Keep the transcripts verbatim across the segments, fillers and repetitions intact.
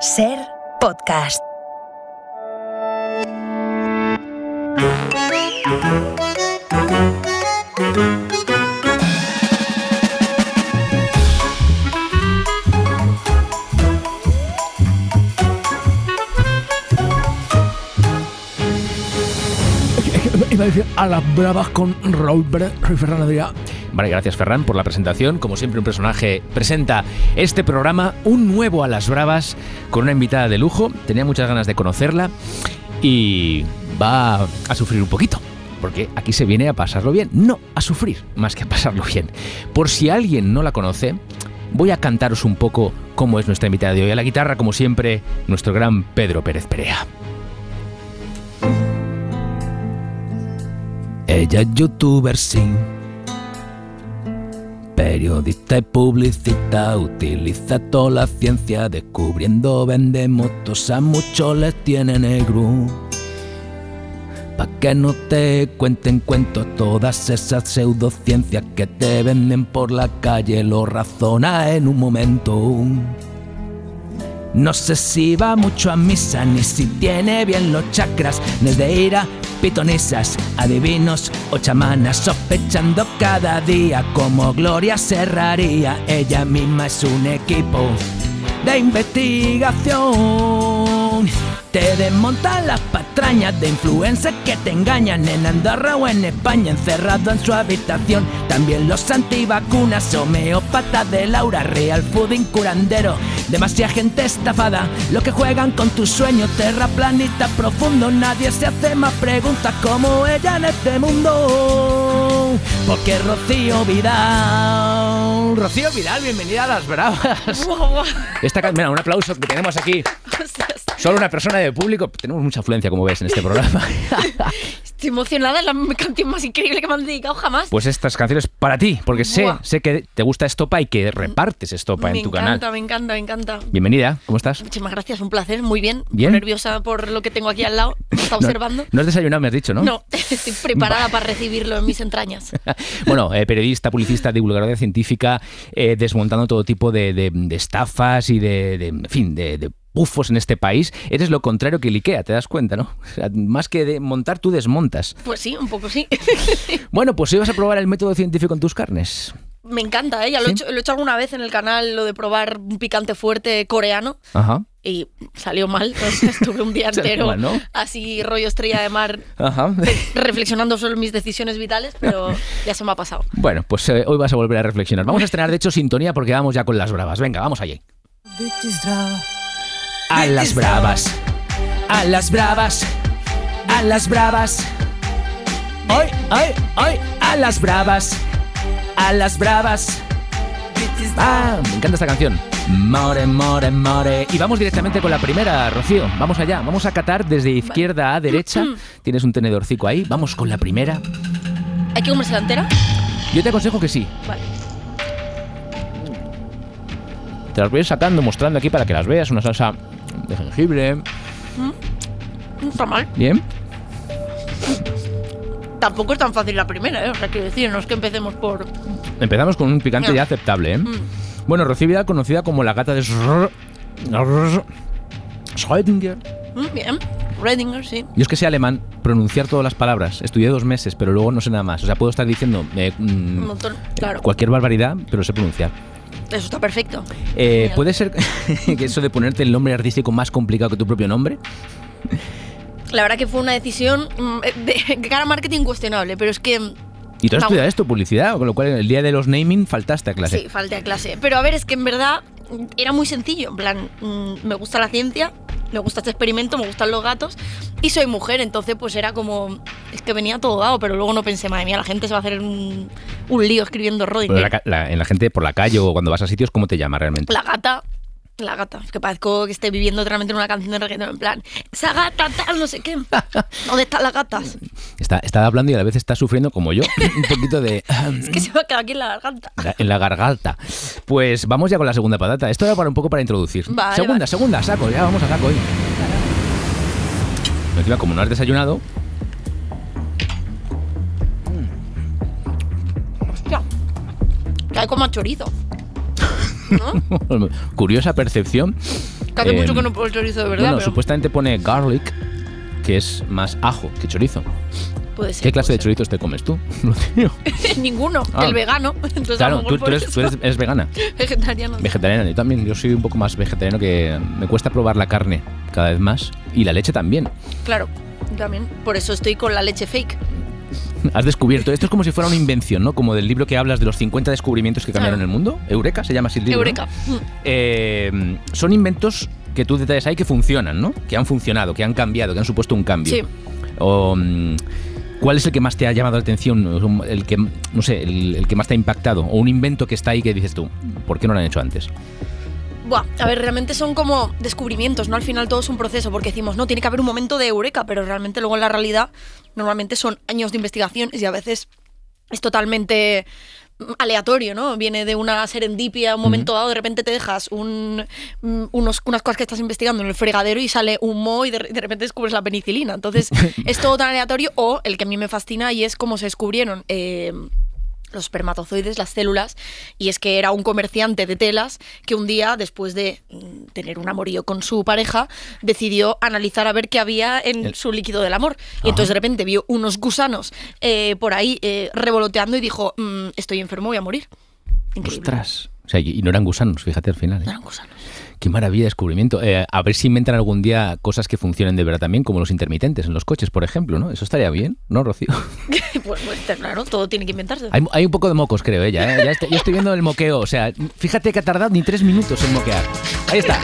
Ser Podcast. Iba a decir a las bravas con Raúl Pérez, soy Ferran Adrià. Vale, gracias Ferran por la presentación. Como siempre, un personaje presenta este programa, un nuevo A las Bravas, con una invitada de lujo. Tenía muchas ganas de conocerla y va a sufrir un poquito, porque aquí se viene a pasarlo bien. No, a sufrir, más que a pasarlo bien. Por si alguien no la conoce, voy a cantaros un poco cómo es nuestra invitada de hoy. A la guitarra, como siempre, nuestro gran Pedro Pérez Perea. Ella es youtuber, sí, periodista y publicista, utiliza toda la ciencia, descubriendo vende motos, a muchos les tiene negro. Pa' que no te cuenten cuentos todas esas pseudociencias que te venden por la calle, lo razona en un momento. No sé si va mucho a misa, ni si tiene bien los chakras, ni es de ir a pitonisas, adivinos o chamanas, sospechando cada día como Gloria Serraría. Ella misma es un equipo de investigación. Te desmontan las patrañas de influencers que te engañan en Andorra o en España, encerrado en su habitación. También los antivacunas, homeópatas de Laura, real fooding curandero, demasiada gente estafada, los que juegan con tus sueños, terraplanistas profundos. Nadie se hace más preguntas como ella en este mundo, porque Rocío Vidal. Rocío Vidal, bienvenida a Las Bravas. Esta, mira, un aplauso que tenemos aquí. Solo una persona de público. Tenemos mucha afluencia, como ves, en este programa. Estoy emocionada, es la canción más increíble que me han dedicado jamás. Pues estas canciones para ti, porque sé, sé que te gusta Estopa y que repartes Estopa me en tu encanta, canal. Me encanta, me encanta, me encanta. Bienvenida, ¿cómo estás? Muchísimas gracias, un placer, muy bien. ¿Bien? Nerviosa por lo que tengo aquí al lado, me está observando. No, no has desayunado, me has dicho, ¿no? No, estoy preparada para recibirlo en mis entrañas. Bueno, eh, periodista, publicista, divulgadora científica, eh, desmontando todo tipo de, de, de estafas y de, de, en fin, de... de bufos en este país. Eres lo contrario que el IKEA, te das cuenta, ¿no? O sea, más que de montar, tú desmontas. Pues sí, un poco sí. Bueno, pues hoy vas a probar el método científico en tus carnes. Me encanta, ¿eh? Ya lo, ¿sí? he hecho, lo he hecho alguna vez en el canal, lo de probar un picante fuerte coreano. Ajá. Y salió mal, entonces estuve un día entero mal, ¿no? Así rollo Estrella de Mar. Ajá. Reflexionando sobre mis decisiones vitales, pero ya se me ha pasado. Bueno, pues eh, hoy vas a volver a reflexionar. Vamos a estrenar, de hecho, sintonía porque vamos ya con Las Bravas. Venga, vamos allí. A las bravas, a las bravas, a las bravas. Hoy, hoy, hoy, a las bravas, a las bravas. Ah, me encanta esta canción. More, more, more. Y vamos directamente con la primera, Rocío. Vamos allá, vamos a catar desde izquierda a derecha. Tienes un tenedorcico ahí, vamos con la primera. ¿Hay que comerse la entera? Yo te aconsejo que sí. Vale. Te las voy a ir sacando, mostrando aquí para que las veas. Una salsa de jengibre. Mm, no está mal. Bien. Tampoco es tan fácil la primera, ¿eh? O sea, quiero decir, no es que empecemos por... Empezamos con un picante no. ya aceptable, ¿eh? Mm. Bueno, Rocío Vidal, conocida como la gata de Schrödinger. Mm, bien. Schrödinger, sí. Yo es que sé alemán, pronunciar todas las palabras. Estudié dos meses, pero luego no sé nada más. O sea, puedo estar diciendo eh, mm, un montón, claro. cualquier barbaridad, pero sé pronunciar. Eso está perfecto. Eh, ¿Puede ser que eso de ponerte el nombre artístico más complicado que tu propio nombre? La verdad que fue una decisión de cara a marketing cuestionable, pero es que... ¿Y tú has no. estudiado esto, publicidad? Con lo cual, el día de los naming faltaste a clase. Sí, falté a clase. Pero a ver, es que en verdad era muy sencillo. En plan, me gusta la ciencia, me gusta este experimento, me gustan los gatos y soy mujer, entonces pues era como... Es que venía todo dado, pero luego no pensé, madre mía, la gente se va a hacer un, un lío escribiendo Schrödinger. La, la, en la gente por la calle o cuando vas a sitios, ¿cómo te llama realmente? La gata... La gata, es que parezco que esté viviendo realmente en una canción de reggaetón, en plan, esa gata tal, no sé qué. ¿Dónde están las gatas? Está, está hablando y a la vez está sufriendo como yo, un poquito de... Es que se me ha quedado aquí en la garganta. En la garganta. Pues vamos ya con la segunda patata. Esto era para un poco para introducir. Vale, segunda, vale. segunda, saco, ya vamos a saco hoy. Encima, como no has desayunado... Hostia, cae como a chorizo. ¿No? Curiosa percepción. Que hace Eh, mucho que no puedo el chorizo de verdad. Bueno, pero supuestamente pone garlic, que es más ajo que chorizo. puede ser, ¿Qué clase puede de chorizos te comes tú, Rocío? ser. Ninguno, Ah. el vegano. Entonces, a Claro, lo tú, mejor tú por eres, tú eso. eres, eres vegana. Vegetariano. Vegetariana, yo también. Yo soy un poco más vegetariano, que me cuesta probar la carne cada vez más. Y la leche también. Claro, también. Por eso estoy con la leche fake. Has descubierto. Esto es como si fuera una invención, ¿no? Como del libro que hablas de los cincuenta descubrimientos que cambiaron Claro. el mundo. Eureka, se llama así el libro, ¿no? Eureka. Mm. Eh, son inventos que tú detalles ahí que funcionan, ¿no? Que han funcionado, que han cambiado, que han supuesto un cambio. Sí. O, mm, ¿cuál es el que más te ha llamado la atención? El que, no sé, el, el que más te ha impactado. O un invento que está ahí que dices tú, ¿por qué no lo han hecho antes? Buah, a ver, realmente son como descubrimientos, ¿no? Al final todo es un proceso, porque decimos, no, tiene que haber un momento de eureka, pero realmente luego en la realidad normalmente son años de investigaciones y a veces es totalmente aleatorio, ¿no? Viene de una serendipia, un momento dado, de repente te dejas un, mm, unos, unas cosas que estás investigando en el fregadero y sale un moho y de, de repente descubres la penicilina. Entonces, es todo tan aleatorio. O el que a mí me fascina y es cómo se descubrieron eh, los espermatozoides, las células, y es que era un comerciante de telas que un día, después de mm, tener un amorío con su pareja, decidió analizar a ver qué había en El- su líquido del amor. Y Ajá. entonces de repente vio unos gusanos eh, por ahí eh, revoloteando y dijo, "Mm, estoy enfermo, voy a morir". Increíble. ¡Ostras! O sea, y no eran gusanos, fíjate al final, ¿eh? No eran gusanos. Qué maravilla de descubrimiento. Eh, a ver si inventan algún día cosas que funcionen de verdad también, como los intermitentes en los coches, por ejemplo, ¿no? Eso estaría bien, ¿no, Rocío? Pues, pues, claro, todo tiene que inventarse. Hay, hay un poco de mocos, creo, ella. ¿eh? Ya está- yo estoy viendo el moqueo. O sea, fíjate que ha tardado ni tres minutos en moquear. Ahí está.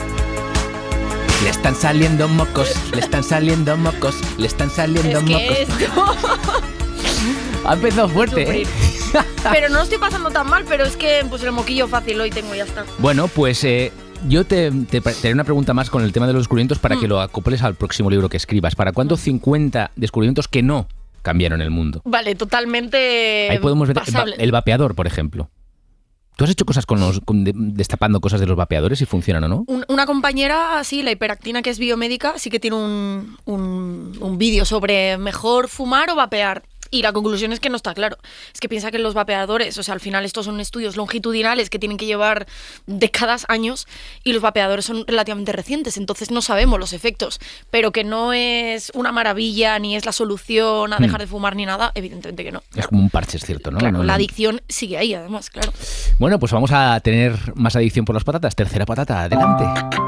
Le están saliendo mocos, le están saliendo mocos, le están saliendo Es mocos. que esto... Ha empezado fuerte, ¿eh? Sufrir. Pero no lo estoy pasando tan mal, pero es que pues el moquillo fácil hoy tengo y ya está. Bueno, pues eh, yo te, te, te haré una pregunta más con el tema de los descubrimientos para Mm. que lo acoples al próximo libro que escribas. ¿Para cuándo cincuenta descubrimientos que no cambiaron el mundo? Vale, totalmente Ahí podemos ver el, va- pasable. el vapeador, por ejemplo. ¿Tú has hecho cosas con los con de- destapando cosas de los vapeadores y funcionan o no? Un- Una compañera, sí, la hiperactina, que es biomédica, sí que tiene un, un, un vídeo sobre mejor fumar o vapear. Y la conclusión es que no está claro. Es que piensa que los vapeadores, o sea, al final estos son estudios longitudinales que tienen que llevar décadas, años, y los vapeadores son relativamente recientes, entonces no sabemos los efectos. Pero que no es una maravilla, ni es la solución a dejar de fumar ni nada, evidentemente que no. Es como un parche, es cierto, ¿no? Claro, No, la no. adicción sigue ahí, además, claro. Bueno, pues vamos a tener más adicción por las patatas. Tercera patata, adelante.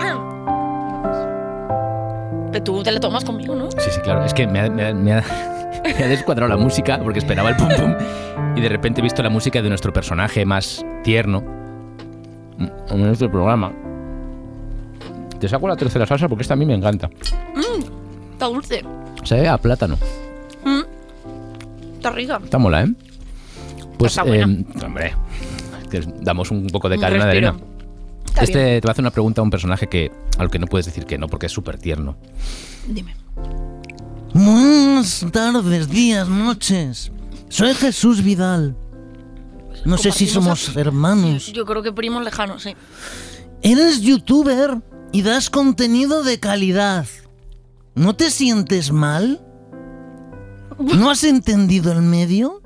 Pero tú te la tomas conmigo, ¿no? Sí, sí, claro. Es que me ha, me ha- me ha- me ha descuadrado la música porque esperaba el pum pum y de repente he visto la música de nuestro personaje más tierno en nuestro programa. Te saco la tercera salsa porque esta a mí me encanta. Está dulce. Sabe a plátano. Mm. Está rica. Está mola, ¿eh? Pues, Está buena. eh, hombre, que damos un poco de Un cadena de respiro. arena. Está Este bien. te va a hacer una pregunta a un personaje que al que no puedes decir que no porque es súper tierno. Dime. Buenas tardes, días, noches. Soy Jesús Vidal. No sé si Compartimos somos hermanos. Yo creo que primos lejanos, sí. Eres youtuber y das contenido de calidad. ¿No te sientes mal? ¿No has entendido el medio?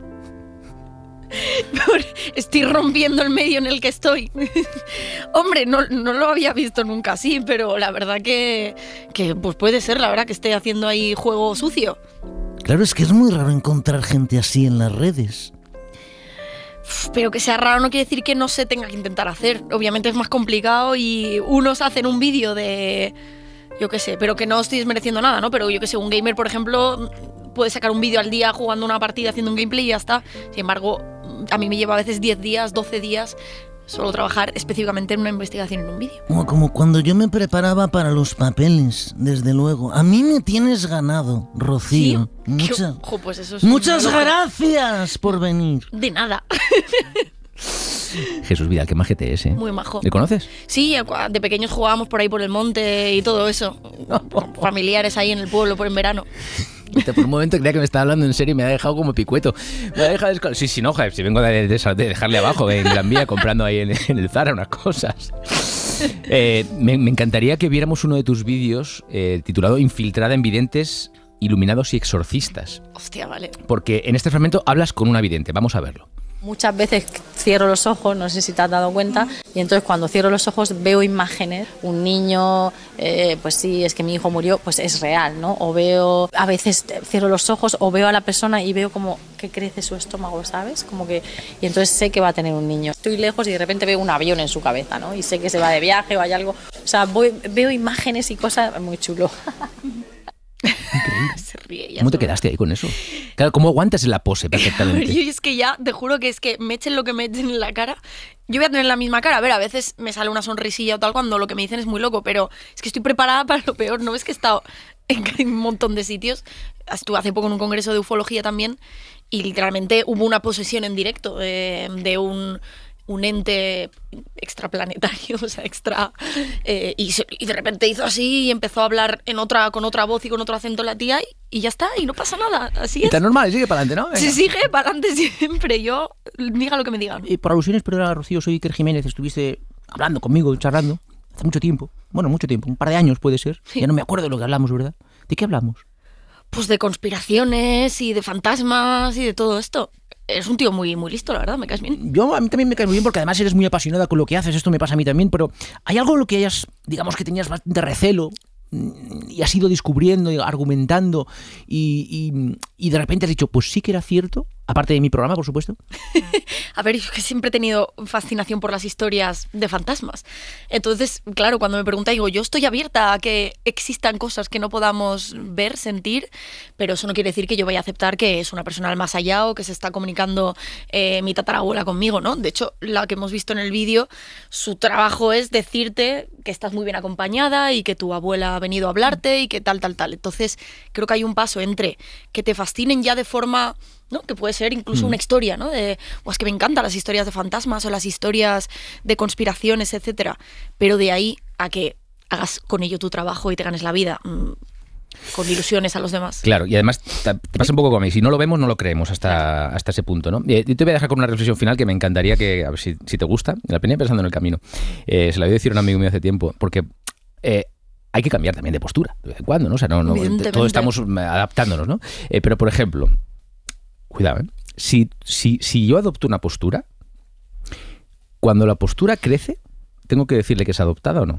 Estoy rompiendo el medio en el que estoy. Hombre, no, no lo había visto nunca así, pero la verdad que, que pues puede ser, la verdad, que esté haciendo ahí juego sucio. Claro, es que es muy raro encontrar gente así en las redes. Uf, pero que sea raro no quiere decir que no se tenga que intentar hacer. Obviamente es más complicado y unos hacen un vídeo de... Yo qué sé, pero que no estoy desmereciendo nada, ¿no? Pero yo qué sé, un gamer, por ejemplo, puede sacar un vídeo al día jugando una partida, haciendo un gameplay y ya está. Sin embargo, a mí me lleva a veces diez días, doce días solo trabajar específicamente en una investigación en un vídeo. Como, como cuando yo me preparaba para los papeles, desde luego. A mí me tienes ganado, Rocío. Muchas, Ojo, pues eso es muchas una locura. gracias por venir. De nada. Jesús Vidal, qué majete es, ¿eh? Muy majo. ¿Le conoces? Sí, de pequeños jugábamos por ahí por el monte y todo eso. Con familiares ahí en el pueblo por en verano. Por un momento creía que me estaba hablando en serio y me ha dejado como picueto. Me ha dejado descol- Sí, sí, no, joder, si vengo de, de- de dejarle abajo en Gran Vía comprando ahí en, en el Zara unas cosas. Eh, me, me encantaría que viéramos uno de tus vídeos eh, titulado Infiltrada en videntes, iluminados y exorcistas. Hostia, vale. Porque en este fragmento hablas con una vidente. Vamos a verlo. Muchas veces cierro los ojos, no sé si te has dado cuenta, y entonces cuando cierro los ojos veo imágenes, un niño, eh, pues sí, es que mi hijo murió, pues es real, ¿no? O veo, a veces cierro los ojos o veo a la persona y veo como que crece su estómago, ¿sabes? Como que, y entonces sé que va a tener un niño. Estoy lejos y de repente veo un avión en su cabeza, ¿no? Y sé que se va de viaje o hay algo, o sea, voy, veo imágenes y cosas muy chulo. Increíble. Se ríe, ya ¿Cómo te solo. quedaste ahí con eso? Claro, ¿cómo aguantas en la pose perfectamente? Y es que ya, te juro que es que me echen lo que me echen en la cara, yo voy a tener la misma cara. A ver, a veces me sale una sonrisilla o tal cuando lo que me dicen es muy loco, pero es que estoy preparada para lo peor. ¿No ves que he estado en un montón de sitios? Estuve hace poco en un congreso de ufología también y literalmente hubo una posesión en directo eh, de un... un ente extraplanetario, o sea, extra... Eh, y, se, y de repente hizo así y empezó a hablar en otra, con otra voz y con otro acento la tía y, y ya está, y no pasa nada, así Y es. está normal, sigue para adelante, ¿no? Venga. Sí, sigue para adelante siempre, yo, diga lo que me digan. Eh, por alusiones, perdona, Rocío, soy Iker Jiménez, estuviste hablando conmigo, charlando, hace mucho tiempo, bueno, mucho tiempo, un par de años puede ser, Sí. ya no me acuerdo de lo que hablamos, ¿verdad? ¿De qué hablamos? Pues de conspiraciones y de fantasmas y de todo esto. Es un tío muy, muy listo, la verdad, me caes bien. Yo, a mí también me cae muy bien porque además eres muy apasionada con lo que haces, esto me pasa a mí también, pero ¿hay algo en lo que hayas, digamos que tenías bastante recelo mm, y has ido descubriendo y argumentando y, y, y de repente has dicho, pues sí que era cierto, aparte de mi programa, por supuesto? A ver, yo que siempre he tenido fascinación por las historias de fantasmas. Entonces, claro, cuando me pregunta, digo, yo estoy abierta a que existan cosas que no podamos ver, sentir, pero eso no quiere decir que yo vaya a aceptar que es una persona al más allá o que se está comunicando eh, mi tatarabuela conmigo, ¿no? De hecho, la que hemos visto en el vídeo, su trabajo es decirte que estás muy bien acompañada y que tu abuela ha venido a hablarte y que tal, tal, tal. Entonces, creo que hay un paso entre que te fascinen ya de forma... ¿no? Que puede ser incluso una historia, ¿no? De, o es que me encantan las historias de fantasmas o las historias de conspiraciones, etcétera. Pero de ahí a que hagas con ello tu trabajo y te ganes la vida mmm, con ilusiones a los demás. Claro, y además te te pasa un poco como a mí, si no lo vemos no lo creemos hasta, hasta ese punto, ¿no? Y te voy a dejar con una reflexión final que me encantaría que, a ver si, si te gusta, la venía pensando en el camino. Eh, se la voy a decir a un amigo mío hace tiempo, porque... Eh, hay que cambiar también de postura, de vez en cuando, ¿no? O sea, no, no todos estamos adaptándonos, ¿no? Eh, pero, por ejemplo, cuidado, ¿eh? Si, si, si yo adopto una postura, cuando la postura crece, ¿tengo que decirle que es adoptada o no?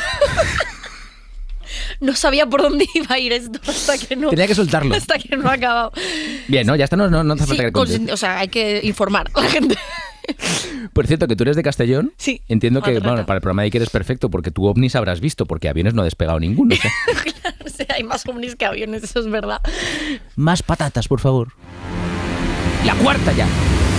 No sabía por dónde iba a ir esto hasta que no... Tenía que soltarlo. Hasta que no ha acabado. Bien, ¿no? Ya está, no, no, no hace Sí, falta que con, contes. o sea, hay que informar a la gente. Por cierto, que tú eres de Castellón. Sí. Entiendo que, Madraca. bueno, para el programa de Iker es perfecto, porque tú ovnis habrás visto, porque aviones no ha despegado ninguno. O sea. Claro, o sea, hay más ovnis que aviones, eso es verdad. Más patatas, por favor. La cuarta ya.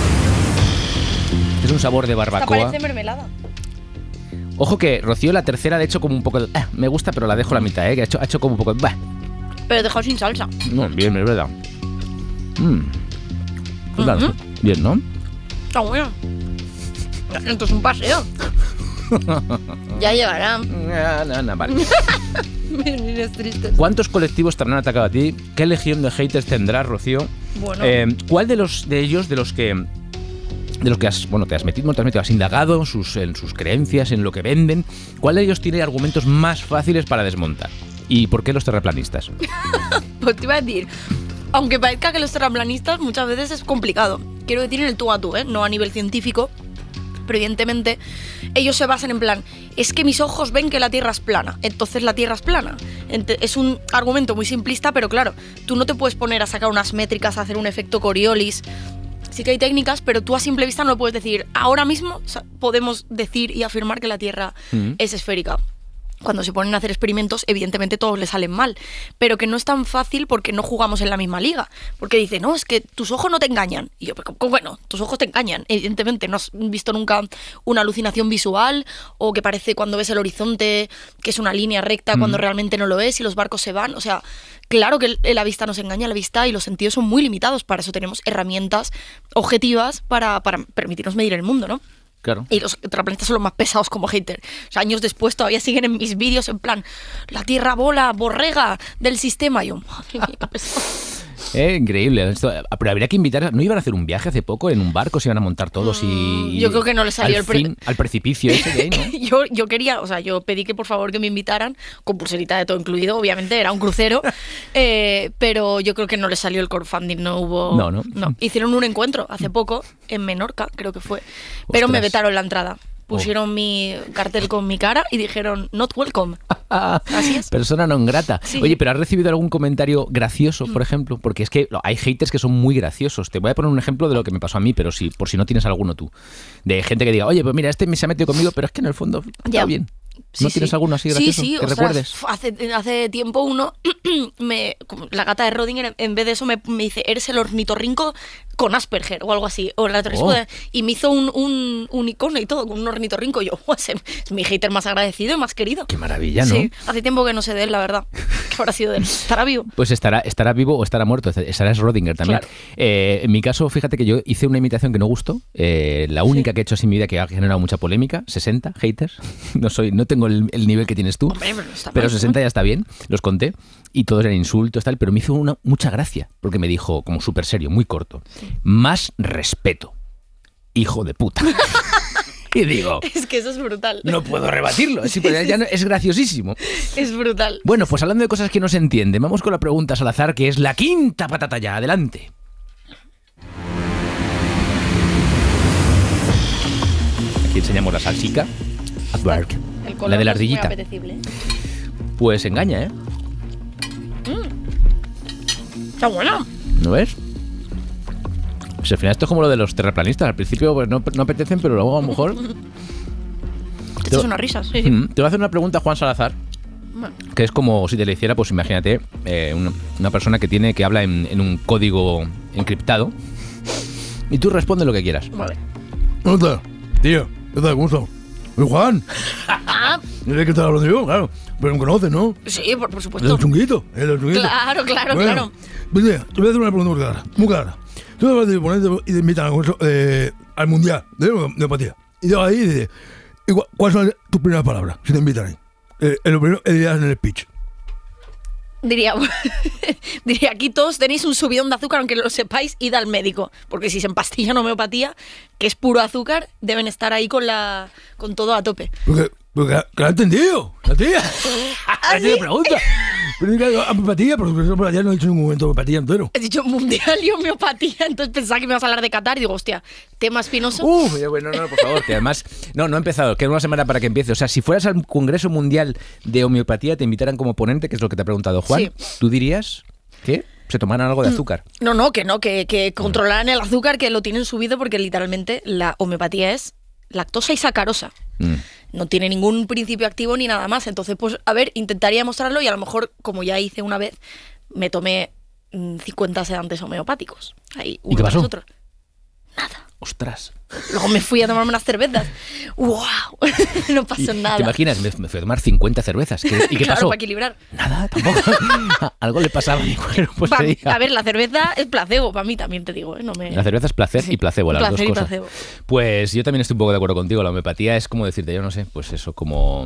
Es un sabor de Esta barbacoa. parece mermelada. Ojo que Rocío la tercera le ha hecho como un poco de... "Ah, me gusta, pero la dejo a la mitad, ¿eh?" Que ha hecho, ha hecho como un poco de... "Bah". Pero dejado sin salsa. No, bien, es verdad. Mm. Pues claro, Ujú. bien, ¿no? Está bueno. Esto es un paseo. Ya llegará. No, no, no, vale. Eres triste. ¿Cuántos colectivos te habrán atacado a ti? ¿Qué legión de haters tendrás, Rocío? Bueno. Eh, ¿Cuál de los de ellos, de los que de los que has, bueno, te has metido, no te has metido, has indagado en sus, en sus creencias, en lo que venden? ¿Cuál de ellos tiene argumentos más fáciles para desmontar? ¿Y por qué los terraplanistas? Pues te iba a decir, aunque parezca que los terraplanistas muchas veces es complicado. Quiero decir en el tú a tú, ¿eh? No a nivel científico. Pero evidentemente ellos se basan en plan, es que mis ojos ven que la Tierra es plana, entonces la Tierra es plana. Ent- es un argumento muy simplista, pero claro, tú no te puedes poner a sacar unas métricas, a hacer un efecto Coriolis. Sí que hay técnicas, pero tú a simple vista no lo puedes decir. Ahora mismo o sea, podemos decir y afirmar que la Tierra Mm. es esférica. Cuando se ponen a hacer experimentos, evidentemente todos les salen mal, pero que no es tan fácil porque no jugamos en la misma liga. Porque dice, no, es que tus ojos no te engañan. Y yo, pues, bueno, tus ojos te engañan. Evidentemente, no has visto nunca una alucinación visual o que parece cuando ves el horizonte que es una línea recta cuando realmente no lo es y los barcos se van. O sea, claro que la vista nos engaña, la vista y los sentidos son muy limitados. Para eso tenemos herramientas objetivas para, para permitirnos medir el mundo, ¿no? Claro. Y los terraplanistas son los más pesados como hater. O sea, años después todavía siguen en mis vídeos en plan, la Tierra bola, borrega del sistema. Y yo, madre mía, qué pesado. Eh, increíble. Esto, pero habría que invitar... ¿No iban a hacer un viaje hace poco en un barco? ¿Se iban a montar todos y...? Yo creo que no les salió al el pre- fin, al precipicio ese de ahí, ¿no? yo, yo quería, o sea, yo pedí que por favor que me invitaran, con pulserita de todo incluido, obviamente, era un crucero, eh, pero yo creo que no les salió el crowdfunding, no hubo... No, no. no. Hicieron un encuentro hace poco, en Menorca, creo que fue, pero Ostras. me vetaron la entrada. Pusieron Oh. mi cartel con mi cara y dijeron, not welcome. Así es. Persona non grata. Sí. Oye, pero ¿has recibido algún comentario gracioso, por ejemplo? Porque es que hay haters que son muy graciosos. Te voy a poner un ejemplo de lo que me pasó a mí, pero si, por si no tienes alguno tú. De gente que diga, oye, pues mira, este me se ha metido conmigo, pero es que en el fondo está Ya. bien. ¿No Sí, tienes sí. alguno así gracioso Sí, sí, que ostras, recuerdes? Hace, hace tiempo uno, me, como la gata de Rodinger, en vez de eso me, me dice, eres el ornitorrinco con Asperger o algo así. O la Oh. Y me hizo un, un, un icono y todo con un ornitorrinco. Y yo, "Buah, es, es mi hater más agradecido y más querido". Qué maravilla, ¿no? Sí, hace tiempo que no sé de él, la verdad. ¿Qué habrá sido de él? ¿Estará vivo? Pues estará, estará vivo o estará muerto. Estará Schrödinger también. Claro. Eh, en mi caso, fíjate que yo hice una imitación que no gustó. Eh, la única Sí. que he hecho así en mi vida que ha generado mucha polémica. sesenta haters. No soy, no tengo el, el nivel que tienes tú. Hombre, pero está Pero mal, ¿no? sesenta ya está bien. Los conté. Y todos eran insultos, tal. Pero me hizo una, mucha gracia. Porque me dijo, como súper serio, muy corto. Más respeto. Hijo de puta. Y digo, Es que eso es brutal. no puedo rebatirlo. Sí, pero ya no- es graciosísimo. Es brutal. Bueno, pues hablando de cosas que no se entienden, vamos con la pregunta Salazar, que es la quinta patata ya. Adelante. Aquí enseñamos la salsica. A Berg. El color La de la es muy ardillita. apetecible. Pues engaña, ¿eh? Está buena. ¿No ves? Pues al final esto es como lo de los terraplanistas. Al principio pues no, no apetecen, pero luego a lo mejor... Te echas unas risas. Sí, sí. Mm, Te voy a hacer una pregunta, Juan Salazar, Bueno. que es como si te la hiciera, pues imagínate, eh, una, una persona que tiene que habla en, en un código encriptado y tú respondes lo que quieras. Vale. ¿Cómo estás? Tío, ¿qué tal? ¿Cómo estás? Soy Juan. Ah, ¿Eres que te hablando yo? Claro. Pero me conoces, ¿no? sí, por, por El supuesto. chunguito. El chunguito. Claro, claro, Bueno, claro. Pues mira, te voy a hacer una pregunta muy clara. Muy clara. Tú te vas a ponerte y te invitan al, concurso, eh, al mundial de homeopatía. Y de ahí dices, ¿y cu- ¿cuáles son tus primeras palabras si te invitan ahí? Eh, eh, lo primero que dirás en el speech. Diría, diría, aquí todos tenéis un subidón de azúcar, aunque no lo sepáis, id al médico. Porque si se empastillan homeopatía, que es puro azúcar, deben estar ahí con la con todo a tope. Porque, porque que la ha entendido, la tía. Así le pregunta. Pero diga homeopatía, porque homeopatía no he dicho en ningún momento homeopatía entero. He dicho mundial y homeopatía, entonces pensaba que me ibas a hablar de Qatar y digo, hostia, tema espinoso. Uf, ya, bueno, no, no, por favor, que además... No, no he empezado, queda una semana para que empiece. O sea, si fueras al Congreso Mundial de Homeopatía, te invitaran como ponente, que es lo que te ha preguntado Juan, Sí. ¿tú dirías que se tomaran algo de azúcar? No, no, que no, que, que controlaran el azúcar, que lo tienen subido, porque literalmente la homeopatía es lactosa y sacarosa. Mm. No tiene ningún principio activo ni nada más. Entonces, pues, a ver, intentaría mostrarlo y a lo mejor, como ya hice una vez, me tomé mm, cincuenta sedantes homeopáticos. Ahí, uno qué tras pasó? otro. Nada. Ostras. Luego me fui a tomarme unas cervezas. ¡Wow! No pasó Y- nada. ¿Te imaginas? Me, me fui a tomar cincuenta cervezas. ¿Qué- ¿Y qué claro, pasó? para equilibrar. Nada, tampoco. Algo le pasaba a mi cuerpo ese Pa- día. a ver, la cerveza es placebo, para mí también te digo, ¿eh? No me... La cerveza es placer y placebo, las Placer y dos cosas. placebo. Pues yo también estoy un poco de acuerdo contigo. La homeopatía es como decirte, yo no sé, pues eso, como...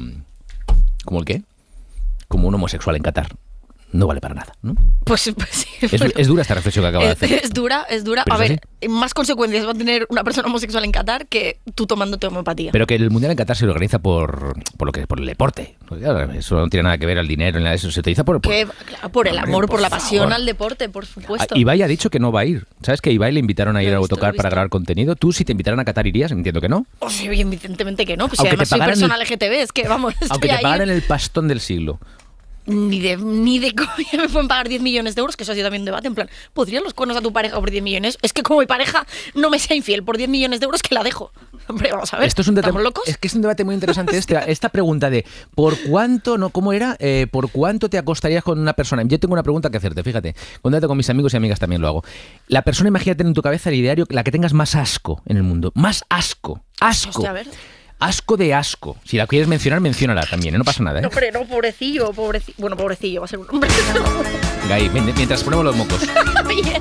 ¿Como el qué? Como un homosexual en Qatar. No vale para nada, ¿no? Pues, pues sí. Es, bueno. es dura esta reflexión que acabo de Es, hacer. es dura, es dura. Pero A es ver, más consecuencias va a tener una persona homosexual en Qatar que tú tomándote homeopatía. Pero que el Mundial en Qatar se organiza por, por, lo que, por el deporte. Porque, claro, eso no tiene nada que ver al dinero ni nada de eso. Se utiliza por... por- Que, claro, por el Hombre, amor, por, por la pasión favor. al deporte, por supuesto. Ah, Ibai ha dicho que no va a ir. ¿Sabes que Ibai le invitaron a ir Lo he a visto, autocar lo he para visto. grabar contenido? Tú, si te invitaran a Qatar, irías. Entiendo que no. O sea, evidentemente que no. Pues si Aunque te además soy pagaran persona el- L G T B, es que vamos, estoy Aunque te ahí. pagaran el pastón del siglo. Ni de, ni de coña me pueden pagar diez millones de euros, que eso ha sido también un debate, en plan, ¿podrías los cuernos a tu pareja por diez millones? Es que como mi pareja no me sea infiel por diez millones de euros, que la dejo. Hombre, vamos a ver, Esto es un debate, ¿estamos locos? es que es un debate muy interesante este, esta pregunta de ¿por cuánto, no, cómo era? Eh, ¿Por cuánto te acostarías con una persona? Yo tengo una pregunta que hacerte, fíjate. Cuando con mis amigos y amigas también lo hago. La persona, imagínate en tu cabeza el ideario, la que tengas más asco en el mundo. Más asco. Asco. Hostia, a ver. Asco de asco. Si la quieres mencionar, menciónala también, ¿eh? No pasa nada, ¿eh? No, hombre, no, pobrecillo, pobrecillo. Bueno, pobrecillo, va a ser un hombre. Gai, ven, mientras ponemos los mocos. Oye,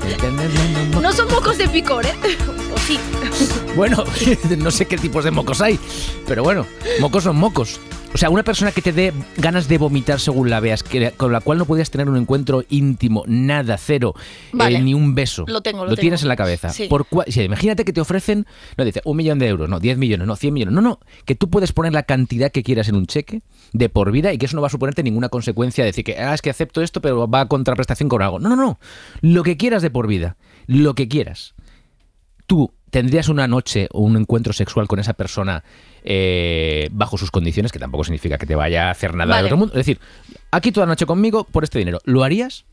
no son mocos de picor, ¿eh? O sí. Bueno, no sé qué tipos de mocos hay, pero bueno, mocos son mocos. O sea, una persona que te dé ganas de vomitar según la veas, que, con la cual no podías tener un encuentro íntimo, nada, cero, Vale. eh, ni un beso. Lo tengo, lo Lo tengo. tienes en la cabeza. Sí. Por cua- sí, imagínate que te ofrecen, no dice un millón de euros, no, diez millones, no, cien millones. No, no, que tú puedes poner la cantidad que quieras en un cheque de por vida y que eso no va a suponerte ninguna consecuencia de decir que ah, es que acepto esto, pero va a contraprestación con algo. No, no, no. Lo que quieras de por vida. Lo que quieras. Tú tendrías una noche o un encuentro sexual con esa persona eh, bajo sus condiciones, que tampoco significa que te vaya a hacer nada Vale. de otro mundo. Es decir, aquí toda la noche conmigo por este dinero. ¿Lo harías?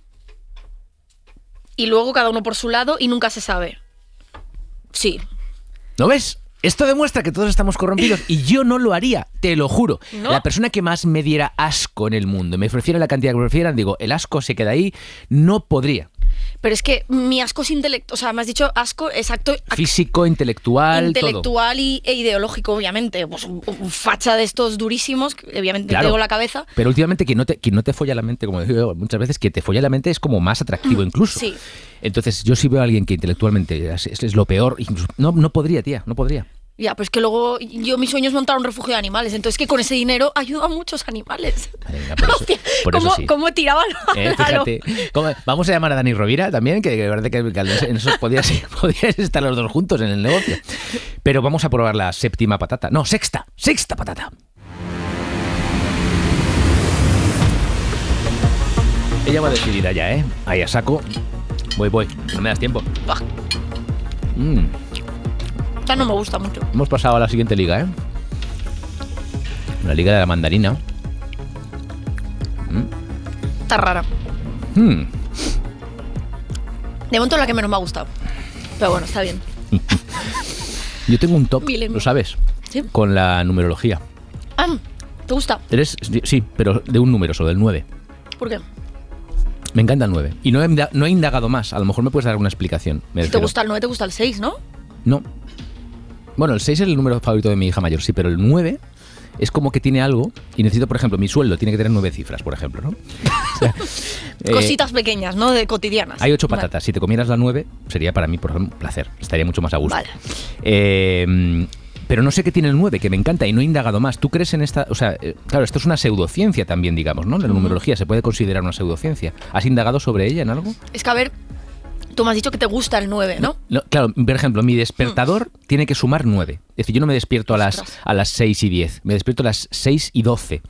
Y luego cada uno por su lado y nunca se sabe. Sí. ¿No ves? Esto demuestra que todos estamos corrompidos y yo no lo haría, te lo juro. ¿No? La persona que más me diera asco en el mundo, me ofreciera la cantidad que me ofrecieran, digo, el asco se queda ahí, no podría. Pero es que mi asco es intelectual. O sea, me has dicho asco, exacto. ac- Físico, intelectual, todo. intelectual y, e ideológico, obviamente. Pues un, un facha de estos durísimos, que obviamente Claro. te digo la cabeza. Pero últimamente quien no, te, quien no te folla la mente, como digo muchas veces, que te folla la mente es como más atractivo incluso. Sí. Entonces yo sí veo a alguien que intelectualmente es, es lo peor, incluso, no, no podría, tía, no podría. Ya, pues que luego yo mi sueño es montar un refugio de animales. Entonces que con ese dinero ayudo a muchos animales. Madre mía, por eso- Hostia, por eso ¿cómo, sí. cómo tiraban? Eh, fíjate, ¿cómo- vamos a llamar a Dani Rovira también, que me parece que en eso podías, podías estar los dos juntos en el negocio. Pero vamos a probar la séptima patata. No, sexta, sexta patata. Ella va a decidir allá, ¿eh? Ahí a saco. Voy, voy. No me das tiempo. Buah, Mm, esta no me gusta mucho. Hemos pasado a la siguiente liga, ¿eh? La liga de la mandarina. Está rara. Mm. De momento la que menos me ha gustado. Pero bueno, está bien. Yo tengo un top, Millennium. lo sabes, ¿Sí? con la numerología. Ah, ¿te gusta? Eres, sí, pero de un número solo, del nueve. ¿Por qué? Me encanta el nueve. Y no he, inda- no he indagado más. A lo mejor me puedes dar alguna explicación. Me Si te refiero. gusta el nueve, te gusta el seis, ¿no? No. Bueno, el seis es el número favorito de mi hija mayor, sí, pero el nueve es como que tiene algo y necesito, por ejemplo, mi sueldo tiene que tener nueve cifras, por ejemplo, ¿no? O sea, eh, Cositas pequeñas, ¿no? De cotidianas. Hay ocho Vale. patatas. Si te comieras la nueve, sería para mí, por ejemplo, un placer. Estaría mucho más a gusto. Vale. Eh, pero no sé qué tiene el nueve, que me encanta y no he indagado más. ¿Tú crees en esta...? O sea, eh, claro, esto es una pseudociencia también, digamos, ¿no? La numerología se puede considerar una pseudociencia. ¿Has indagado sobre ella en algo? Es que a ver, tú me has dicho que te gusta el nueve, ¿no? No, claro, por ejemplo, mi despertador tiene que sumar nueve. Es decir, yo no me despierto a las, Ostras. a las seis y diez, me despierto a las seis y doce.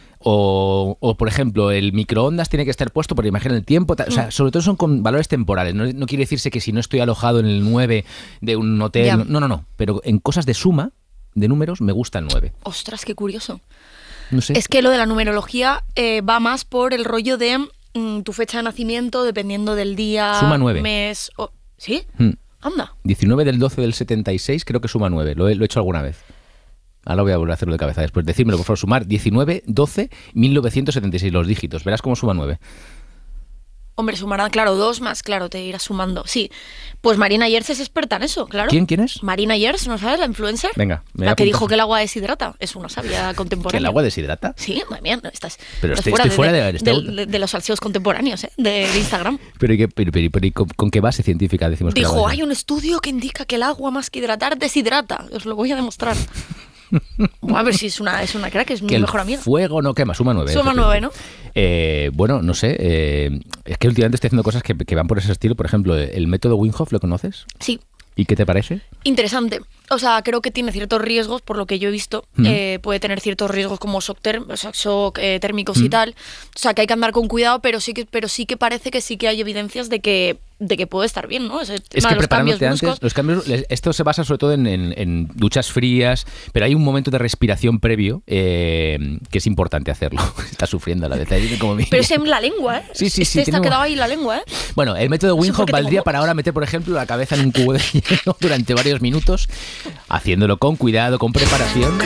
O, o, por ejemplo, el microondas tiene que estar puesto por imagen el tiempo. ta- O sea, sobre todo son con valores temporales. No, no quiere decirse que si no estoy alojado en el nueve de un hotel. Ya. No, no, no. Pero en cosas de suma, de números, me gusta el nueve. Ostras, qué curioso. No sé. Es que lo de la numerología eh, va más por el rollo de mm, tu fecha de nacimiento, dependiendo del día, Suma nueve. mes... o- ¿Sí? Hmm. Anda. diecinueve del doce del setenta y seis creo que suma nueve. Lo he, lo he hecho alguna vez. Ahora voy a volver a hacerlo de cabeza después. Decírmelo, por favor, sumar diecinueve, doce, mil novecientos setenta y seis, los dígitos. Verás cómo suma nueve. Hombre, sumarán, claro, dos más, claro, te irás sumando. Sí. Pues Marina Yers es experta en eso, claro. ¿Quién? ¿Quién es? Marina Yers, ¿no sabes? La influencer. Venga, me voy La a que apuntar. dijo que el agua deshidrata. Es una sabia ¿Que contemporánea. el agua deshidrata? Sí, madre mía, no, estás, Pero estás estoy- estoy fuera de- de, estoy- de- de- de los salseos contemporáneos, ¿eh? De, de Instagram. Pero, ¿y qué- pero- pero- pero ¿y con, con qué base científica decimos que el Dijo, agua hay un estudio que indica que el agua más que hidratar deshidrata. Os lo voy a demostrar. Bueno, a ver si es una, es una crack, es mi que el mejor amiga. fuego no quema, suma nueve. Suma nueve, ¿no? Eh, bueno, no sé. eh, es que últimamente estoy haciendo cosas que, que van por ese estilo. Por ejemplo, el método Wim Hof, ¿lo conoces? Sí, ¿Y qué te parece? interesante. O sea, creo que tiene ciertos riesgos, por lo que yo he visto. Mm. Eh, puede tener ciertos riesgos como shock, term- o sea, shock, eh, térmicos Mm. y tal. O sea, que hay que andar con cuidado, pero sí que, pero sí que parece que sí que hay evidencias de que, de que puede estar bien, ¿no? Ese Es tema que de los cambios preparándote antes, bruscos. los cambios, les- esto se basa sobre todo en, en- en duchas frías, pero hay un momento de respiración previo eh, que es importante hacerlo. Está sufriendo a la vez. ahí como mi- Pero es en la lengua, ¿eh? Sí, sí, sí, Este está tiene un- quedado ahí en la lengua, ¿eh? Bueno, el método Wim Sí, Hof porque tengo valdría para mocos. ahora meter, por ejemplo, la cabeza en un cubo de hielo durante varios minutos, haciéndolo con cuidado, con preparación.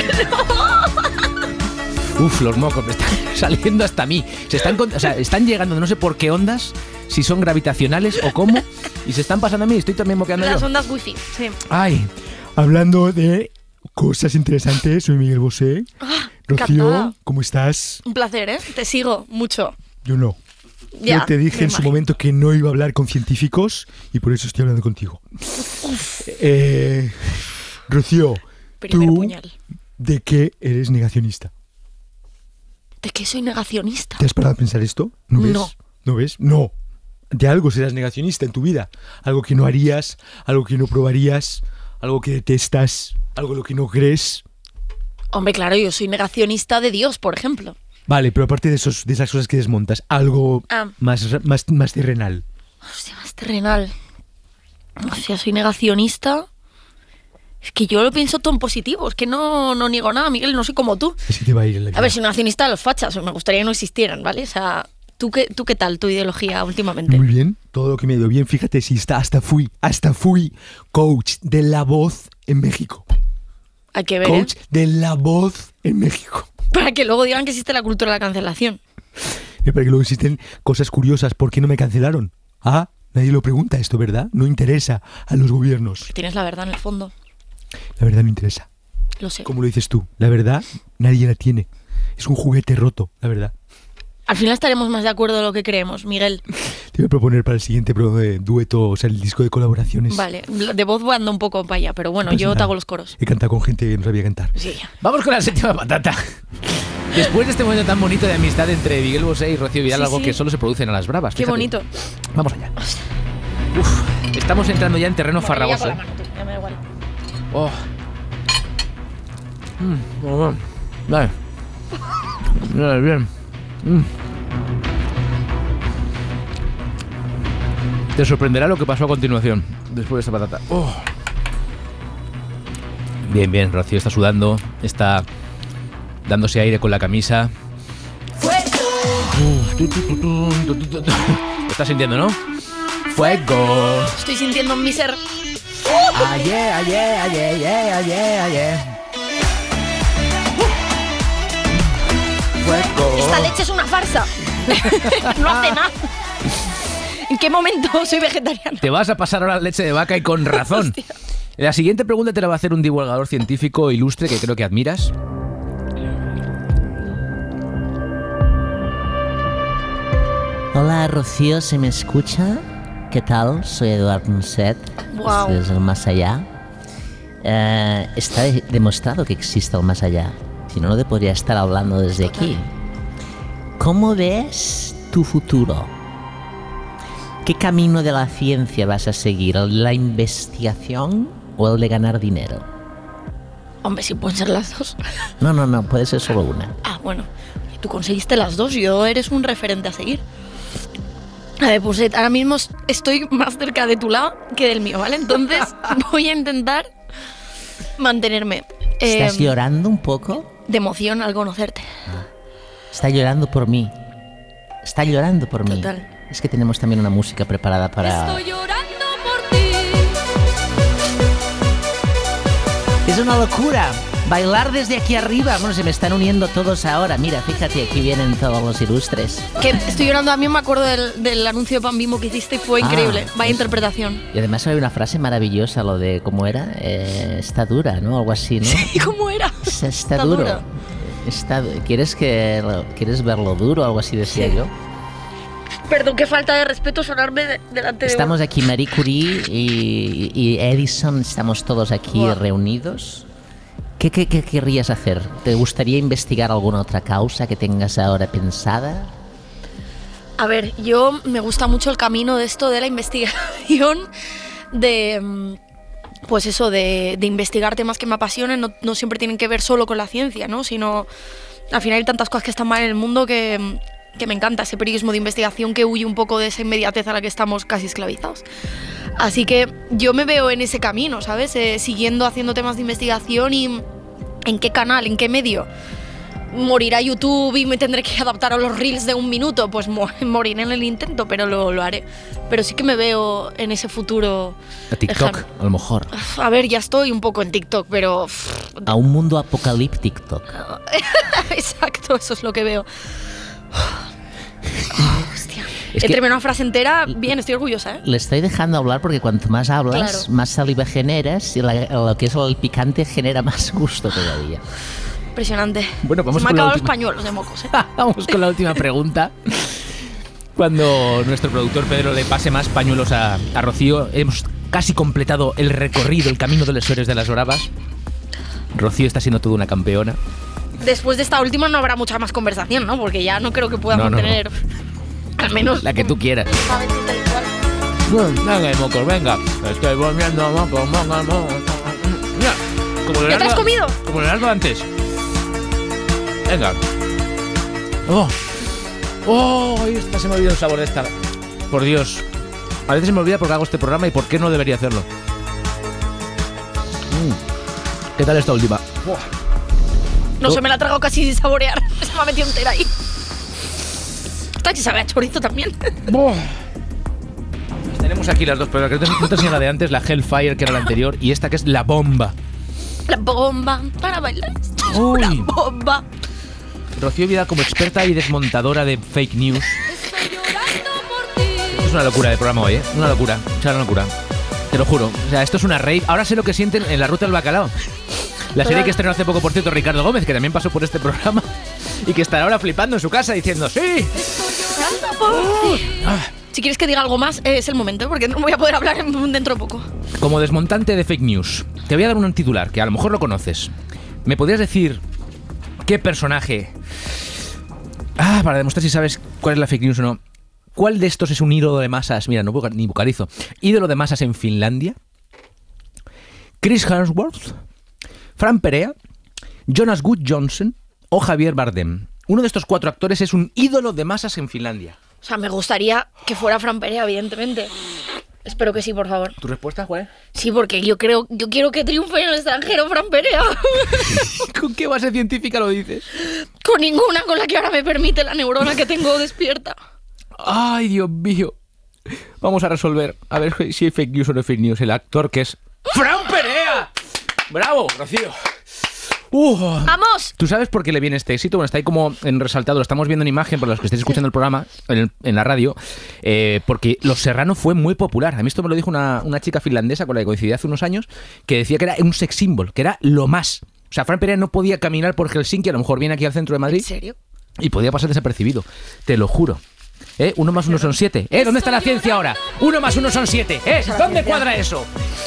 Uf, los mocos me están saliendo hasta a mí. Se están, con- o sea, están llegando, no sé por qué ondas, si son gravitacionales o cómo, y se están pasando a mí. Estoy también moqueando Las yo. ondas wifi, sí. Ay, Hablando de cosas interesantes, soy Miguel Bosé. Ah, Rocío, encantada. ¿cómo estás? Un placer, ¿eh? Te sigo mucho. Yo no. Ya, Yo te dije me en su imagino. momento que no iba a hablar con científicos y por eso estoy hablando contigo. Eh, Rocío, Primer ¿tú puñal. de qué eres negacionista? ¿De qué soy negacionista? ¿Te has parado a pensar esto? ¿No ves? No. ¿No ves? No. De algo serás negacionista en tu vida. Algo que no harías, algo que no probarías, algo que detestas, algo en lo que no crees. Hombre, claro, yo soy negacionista de Dios, por ejemplo. Vale, pero aparte de, esos, de esas cosas que desmontas, algo Ah. más, más, más terrenal. Hostia, más terrenal. O sea, soy negacionista. Es que yo lo pienso todo en positivo. Es que no, no niego nada, Miguel, no soy como tú. Así te va a ir en la vida. A ver, soy negacionista de los fachas. Me gustaría que no existieran, ¿vale? O sea, ¿tú qué, tú qué tal tu ideología últimamente? Muy bien, todo lo que me ha ido bien. Fíjate si está, hasta fui, hasta fui coach de La Voz en México. Hay que ver, Coach ¿eh? de La Voz en México. Para que luego digan que existe la cultura de la cancelación. Y para que luego existen cosas curiosas. ¿Por qué no me cancelaron? Ah, nadie lo pregunta esto, ¿verdad? No interesa a los gobiernos. Tienes la verdad en el fondo. La verdad no interesa. Lo sé. Como lo dices tú, la verdad nadie la tiene. Es un juguete roto, la verdad. Al final estaremos más de acuerdo de lo que creemos, Miguel. Te voy a proponer para el siguiente pro de dueto, o sea, el disco de colaboraciones. Vale, de voz voy ando un poco para allá, pero bueno, No pasa yo te nada. hago los coros. He cantado con gente que no sabía cantar. Sí. Vamos con la séptima patata. Después de este momento tan bonito de amistad entre Miguel Bosé y Rocío Vidal, Sí, algo sí. que solo se produce en las bravas. Qué fíjate. bonito. Vamos allá. Uf, estamos entrando ya en terreno Bueno, ya farragoso. con la mano, tú, ya me da igual. Oh. Mm, bueno, bueno. Vale. Vale, bien. Mm. Te sorprenderá lo que pasó a continuación, después de esta patata. Oh. Bien, bien, Rocío está sudando, está dándose aire con la camisa. Uf, tu, tu, tu, tu, tu, tu, tu, tu. Lo estás sintiendo, ¿no? Fuego. Estoy sintiendo en mi ser. Ayer, ayer, ayer, ayer, ayer, ayer. Fuego. Esta leche es una farsa. No hace nada. ¿En qué momento soy vegetariana? Te vas a pasar ahora leche de vaca y con razón. Hostia. La siguiente pregunta te la va a hacer un divulgador científico ilustre que creo que admiras. Hola Rocío, ¿se me escucha? ¿Qué tal? Soy Eduard Monset, Guau. desde el más allá. Eh, está de- demostrado que existe el más allá, si no, no te podría estar hablando desde aquí. ¿Cómo ves tu futuro? ¿Qué camino de la ciencia vas a seguir? ¿El de la investigación o el de ganar dinero? Hombre, si pueden ser las dos. No, no, no, puede ser solo una. Ah, bueno. Tú conseguiste las dos, yo eres un referente a seguir. A ver, pues ahora mismo estoy más cerca de tu lado que del mío, ¿vale? Entonces voy a intentar mantenerme ¿Estás eh, llorando un poco? de emoción al conocerte. Está llorando por mí. Está llorando por mí. Total. Es que tenemos también una música preparada para... llorando por ti. Es una locura. Bailar desde aquí arriba. Bueno, se me están uniendo todos ahora. Mira, fíjate, aquí vienen todos los ilustres. Que estoy llorando, a mí me acuerdo del, del anuncio de Pan Bimbo que hiciste y fue Ah, increíble. Vaya es- interpretación. Y además hay una frase maravillosa, lo de, ¿cómo era? Eh, está dura, ¿no? Algo así, ¿no? ¿Y cómo era? Está, está Está duro. dura. Está, ¿quieres, que, lo- ¿Quieres verlo duro? Algo así decía Sí. yo. Perdón, qué falta de respeto sonarme de- delante de Estamos aquí, Marie Curie y, y Edison, estamos todos aquí Buah. reunidos. ¿Qué, qué, ¿Qué querrías hacer? ¿Te gustaría investigar alguna otra causa que tengas ahora pensada? A ver, yo me gusta mucho el camino de esto de la investigación, de mm, pues eso, de, de investigar temas que me apasionen, no, no siempre tienen que ver solo con la ciencia, ¿no? Sino, al final hay tantas cosas que están mal en el mundo que, mm, que me encanta ese periodismo de investigación que huye un poco de esa inmediatez a la que estamos casi esclavizados. Así que yo me veo en ese camino, ¿sabes? Eh, siguiendo haciendo temas de investigación y en qué canal, en qué medio. ¿Morirá YouTube y me tendré que adaptar a los reels de un minuto? Pues mo- moriré en el intento, pero lo, lo haré. Pero sí que me veo en ese futuro A TikTok, lejano. a lo mejor. Uf, A ver, ya estoy un poco en TikTok, pero... uf, A un mundo apocalíptico. exacto, eso es lo que veo. Hostia. Es Entre que- una frase entera, bien, estoy orgullosa, ¿eh? Le estoy dejando hablar porque cuanto más hablas, Claro. más saliva generas y la- lo que es el picante genera más gusto todavía. Impresionante. Bueno, vamos Se me con han la acabado los última. pañuelos de mocos, ¿eh? Vamos con la última pregunta. Cuando nuestro productor Pedro le pase más pañuelos a, a Rocío, hemos casi completado el recorrido, el camino de los héroes de las bravas. Rocío está siendo toda una campeona. después de esta última no habrá mucha más conversación, ¿no? Porque ya no creo que pueda No, no, mantener al menos La que tú quieras. alfabeto intelectual. Venga, mocos, venga. Estoy volviendo mocos, mocos, mocos. Mira, como ¿Ya te Leonardo, has comido? como Leonardo antes. Venga. Oh. Oh, ahí está, se me olvidó el sabor de esta. Por Dios. A veces se me olvida por qué hago este programa y por qué no debería hacerlo. Mm. ¿Qué tal esta última? Buah. No Oh. se me la ha tragado casi sin saborear. Se me ha metido entera ahí. Esta que sabe a chorizo también. Buah. Tenemos aquí las dos, pero la que no te enseñé la de antes, la Hellfire, que era la anterior, y esta que es la bomba. La bomba para bailar. Uy. La bomba. Rocío Vidal como experta y desmontadora de fake news. Es una locura de programa hoy, ¿eh? Una locura, o sea, una locura. Te lo juro. O sea, esto es una rave. Ahora sé lo que sienten en La Ruta del Bacalao. La serie que estrenó hace poco, por cierto, Ricardo Gómez, que también pasó por este programa y que estará ahora flipando en su casa diciendo ¡sí! Ah. Si quieres que diga algo más, eh, es el momento, porque no voy a poder hablar en- dentro de poco. Como desmontante de fake news, te voy a dar un titular que a lo mejor lo conoces. ¿Me podrías decir qué personaje? Ah, para demostrar si sabes cuál es la fake news o no. ¿Cuál de estos es un ídolo de masas? Mira, no voca- ni vocalizo. ¿Ídolo de masas en Finlandia? ¿Chris Hemsworth? ¿Fran Perea? ¿Jonas Good Johnson? ¿O Javier Bardem? Uno de estos cuatro actores es un ídolo de masas en Finlandia. O sea, me gustaría que fuera Fran Perea, evidentemente. Espero que sí, por favor. ¿Tu respuesta, Juan? Sí, porque yo creo, yo quiero que triunfe en el extranjero Fran Perea. ¿Con qué base científica lo dices? Con ninguna, con la que ahora me permite la neurona que tengo despierta. Ay, Dios mío. Vamos a resolver. A ver si hay fake news o no fake news. El actor que es ¡Fran Perea! ¡Bravo, Rocío! Uh. ¡Vamos! ¿Tú sabes por qué le viene este éxito? Bueno, está ahí como en resaltado, lo estamos viendo en imagen por los que estéis escuchando el programa en, el- en la radio, eh, porque Los Serrano fue muy popular. A mí esto me lo dijo una, una chica finlandesa con la que coincidí hace unos años, que decía que era un sex symbol, que era lo más. O sea, Fran Perea no podía caminar por Helsinki, a lo mejor viene aquí al centro de Madrid, ¿En serio? y podía pasar desapercibido. Te lo juro. ¿Eh? Uno más uno son siete. ¿Eh? ¿Dónde está la ciencia ahora? Uno más uno son siete. ¿Eh? ¿Dónde cuadra eso?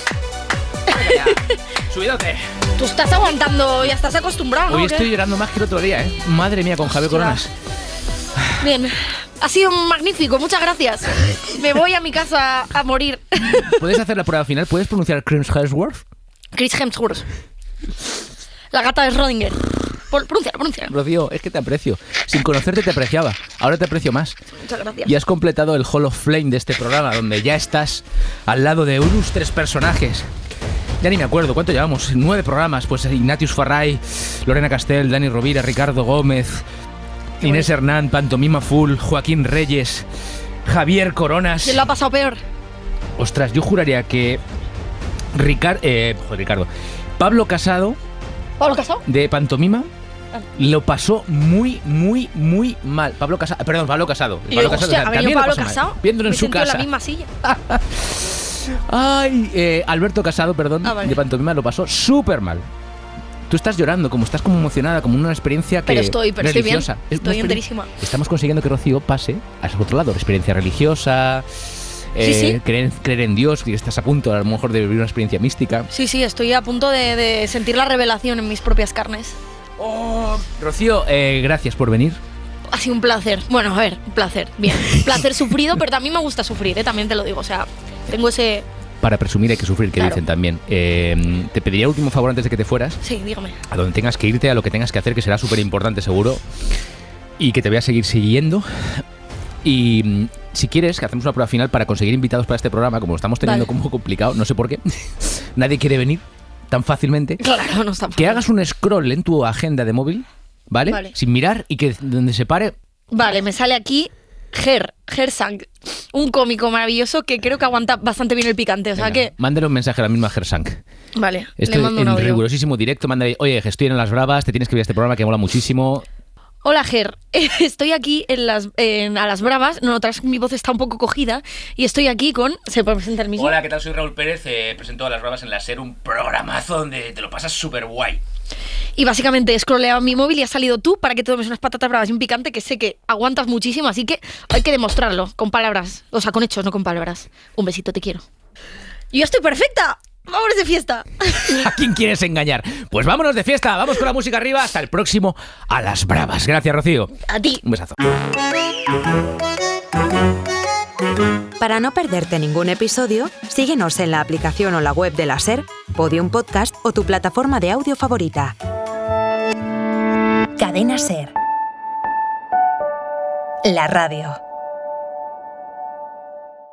Venga ya. Subidote. Tú estás aguantando, ya estás acostumbrado, ¿no? Hoy ¿O qué? estoy llorando más que el otro día, ¿eh? Madre mía, con Javier Coronas. Bien. Ha sido magnífico, muchas gracias. Me voy a mi casa a morir. ¿Puedes hacer la prueba final? ¿Puedes pronunciar Chris Hemsworth? Chris Hemsworth. La gata de Schrödinger. Por- Pronunciar, pronunciar. Rocío, es que te aprecio. Sin conocerte te apreciaba. Ahora te aprecio más. Muchas gracias. Y has completado el Hall of Flame de este programa, donde ya estás al lado de ilustres personajes. Ya ni me acuerdo, ¿cuánto llevamos? Nueve programas, pues Ignatius Farray, Lorena Castell, Dani Rovira, Ricardo Gómez, Inés Hernán, Pantomima Full, Joaquín Reyes, Javier Coronas. ¿Quién lo ha pasado peor? Ostras, yo juraría que Ricard, eh, joder, Ricardo, Pablo Casado, ¿Pablo Casado? de Pantomima, lo pasó muy, muy, muy mal. Pablo Casado, perdón, Pablo Casado. Y Pablo yo, hostia, ¿ha también venido lo Pablo pasó mal, Casado? viéndolo en Me su sentí casa. en la misma silla. Ay, eh, Alberto Casado, perdón, Ah, vale. de Pantomima lo pasó súper mal. Tú estás llorando, como estás como emocionada, como una experiencia que Pero estoy, pero estoy bien. religiosa. Es una Estoy experien- enterísima. Estamos consiguiendo que Rocío pase al otro lado, experiencia religiosa, eh, Sí, sí. Creer, creer en Dios, que estás a punto a lo mejor de vivir una experiencia mística. Sí, sí, estoy a punto de, de sentir la revelación en mis propias carnes. Oh, Rocío, eh, gracias por venir. Ha sido un placer. Bueno, a ver, un placer. Bien. Placer sufrido, pero también me gusta sufrir, ¿eh? También te lo digo. O sea, tengo ese... Para presumir hay que sufrir, que Claro. dicen también. Eh, te pediría último favor antes de que te fueras, Sí, dígame. a donde tengas que irte, a lo que tengas que hacer, que será súper importante seguro, y que te voy a seguir siguiendo. Y mm, si quieres, que hacemos una prueba final para conseguir invitados para este programa, como lo estamos teniendo Vale. como complicado, no sé por qué, nadie quiere venir tan fácilmente, Claro, no está que hagas un scroll en tu agenda de móvil, ¿vale? Vale. Sin mirar y que donde se pare... Vale, me sale aquí Ger, Ger Sang, un cómico maravilloso que creo que aguanta bastante bien el picante. O sea Venga, que... mándale un mensaje a la misma Gersank. Vale, Estoy le mando un en audio. rigurosísimo directo, mándale, oye, estoy en Las Bravas, te tienes que ver este programa que mola muchísimo. Hola, Ger. Estoy aquí en las, en- a las bravas. No notarás que mi voz está un poco cogida. Y estoy aquí con... ¿Se puede presentar el mismo? Hola, ¿qué tal? Soy Raúl Pérez, eh, presento a Las Bravas en la SER, un programazo donde te lo pasas súper guay. Y básicamente he scrolleado mi móvil y has salido tú para que te tomes unas patatas bravas y un picante que sé que aguantas muchísimo. Así que hay que demostrarlo con palabras. O sea, con hechos, no con palabras. Un besito, te quiero. ¡Yo estoy perfecta! Vámonos de fiesta. ¿A quién quieres engañar? Pues vámonos de fiesta, vamos con la música arriba. Hasta el próximo A las Bravas. Gracias, Rocío. A ti. Un besazo. Para no perderte ningún episodio, síguenos en la aplicación o la web de la SER, Podium Podcast o tu plataforma de audio favorita. Cadena SER. La radio.